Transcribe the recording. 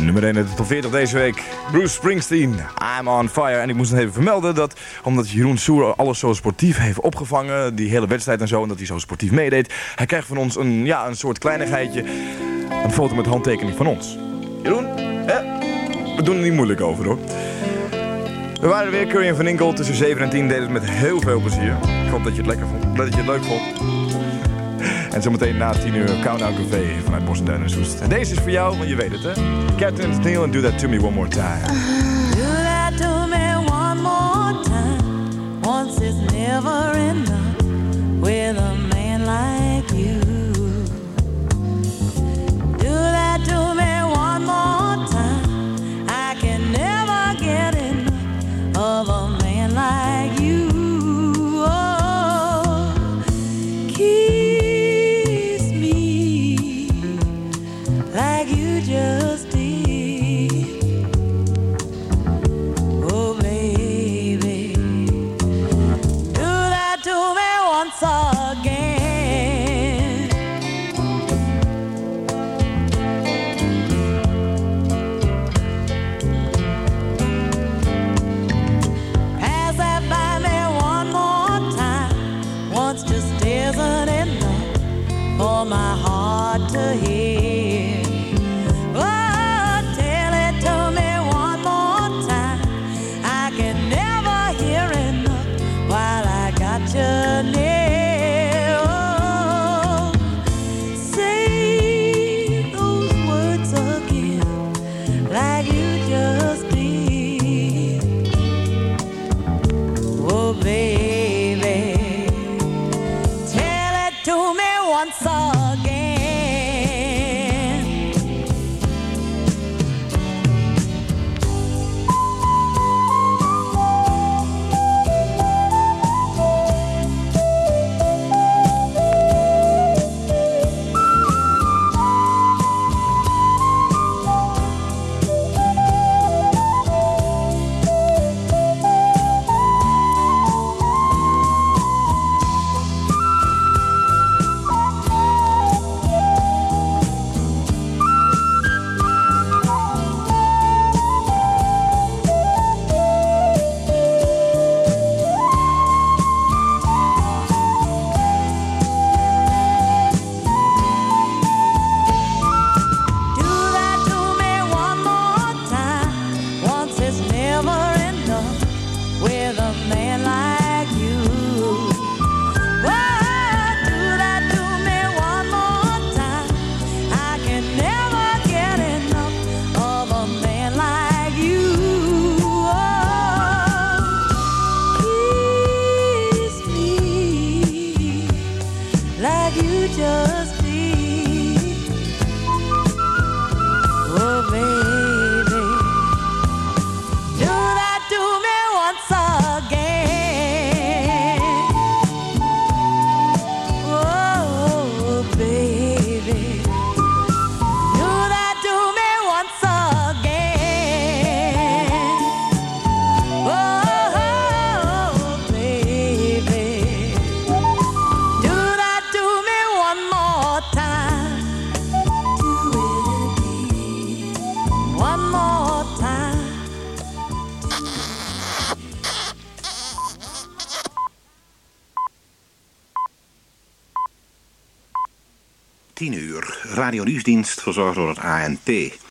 Nummer 1 in de top 40 deze week. Bruce Springsteen, I'm on fire. En ik moest nog even vermelden dat, omdat Jeroen Soer alles zo sportief heeft opgevangen, die hele wedstrijd en zo, en dat hij zo sportief meedeed, hij krijgt van ons een soort kleinigheidje. Een foto met handtekening van ons. Jeroen, we doen er niet moeilijk over hoor. We waren weer, Curry en Van Inkel, tussen 7 en 10, deden het met heel veel plezier. Ik hoop dat je het lekker vond, dat je het leuk vond. En zometeen na 10 uur Countdown Café vanuit Bos en Duin en Soest. En deze is voor jou, want je weet het hè. Captain Neil and Do That To Me One More Time. Do that to me one more time. Once is never enough with a man like you. Do that to me one more time. I can never get enough of a man like you. Like you just did. Oh baby, do that to me once again. Pass that by me one more time. Once just isn't enough for my heart to hear. Say those words again, like you just did. Oh baby, tell it to me once again. Radio Nieuwsdienst verzorgd door het ANP.